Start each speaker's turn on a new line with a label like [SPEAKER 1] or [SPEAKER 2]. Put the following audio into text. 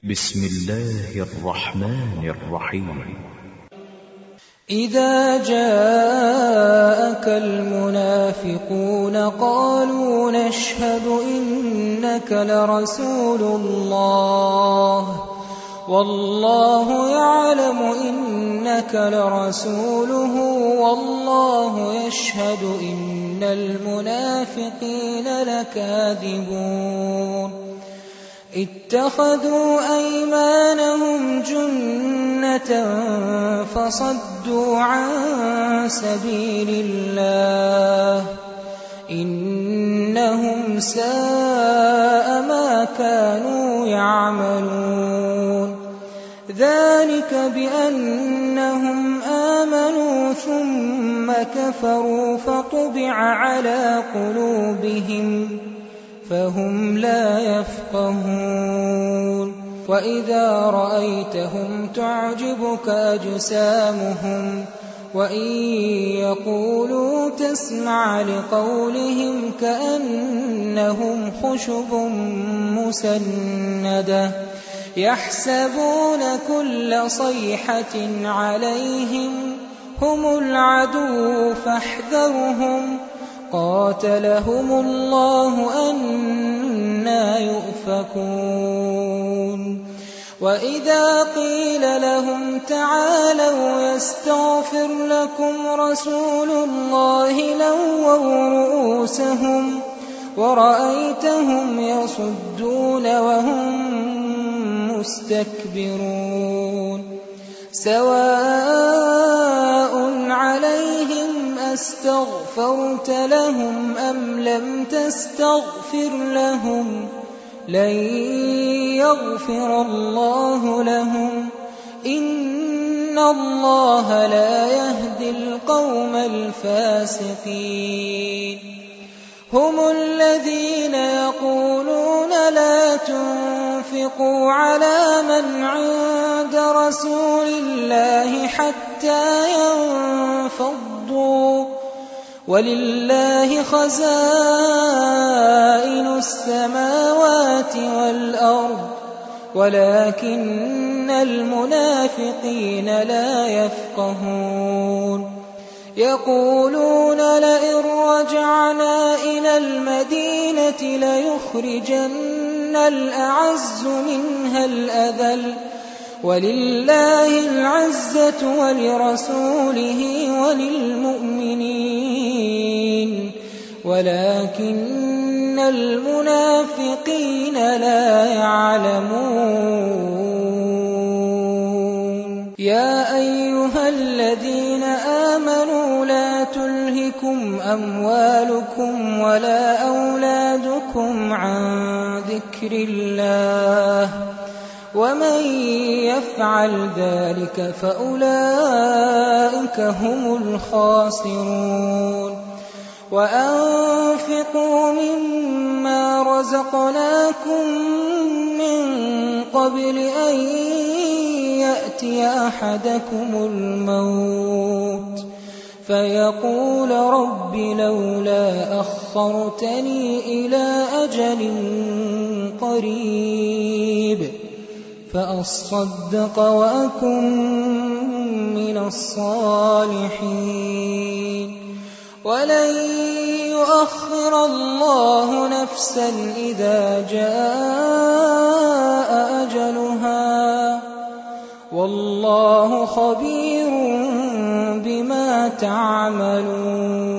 [SPEAKER 1] بسم الله الرحمن الرحيم.
[SPEAKER 2] إذا جاءك المنافقون قالوا نشهد إنك لرسول الله والله يعلم إنك لرسوله والله يشهد إن المنافقين لكاذبون اتخذوا أيمانهم جنة فصدوا عن سبيل الله إنهم ساء ما كانوا يعملون ذلك بأنهم آمنوا ثم كفروا فطبع على قلوبهم فهم لا يفقهون وإذا رأيتهم تعجبك أجسامهم وإن يقولوا تسمع لقولهم كأنهم خشب مسندة يحسبون كل صيحة عليهم هم العدو فاحذرهم قاتلهم الله أنى يؤفكون وإذا قيل لهم تعالوا يستغفر لكم رسول الله لووا رؤوسهم ورأيتهم يصدون وهم مستكبرون سواء عليهم أستغفرت لهم أم لم تستغفر لهم لن يغفر الله لهم إن الله لا يهدي القوم الفاسقين هم الذين يقولون لا تنفقوا على من عند رسول الله حتى ينفضوا ولله خزائن السماوات والأرض ولكن المنافقين لا يفقهون يقولون لئن رجعنا إلى المدينة ليخرجن الأعز منها الأذل ولله العزة ولرسوله وللمؤمنين ولكن المنافقين لا يعلمون يا أيها الذين آمنوا لا تلهكم أموالكم ولا أولادكم عن ذكر الله ومن يفعل ذلك فأولئك هم الخاسرون وأنفقوا مما رزقناكم من قبل أن يأتي أحدكم الموت فيقول رب لولا أخرتني إلى أجل قريب فأصدق وأكن من الصالحين ولن يؤخر الله نفسا إذا جاء أجلها والله خبير بما تعملون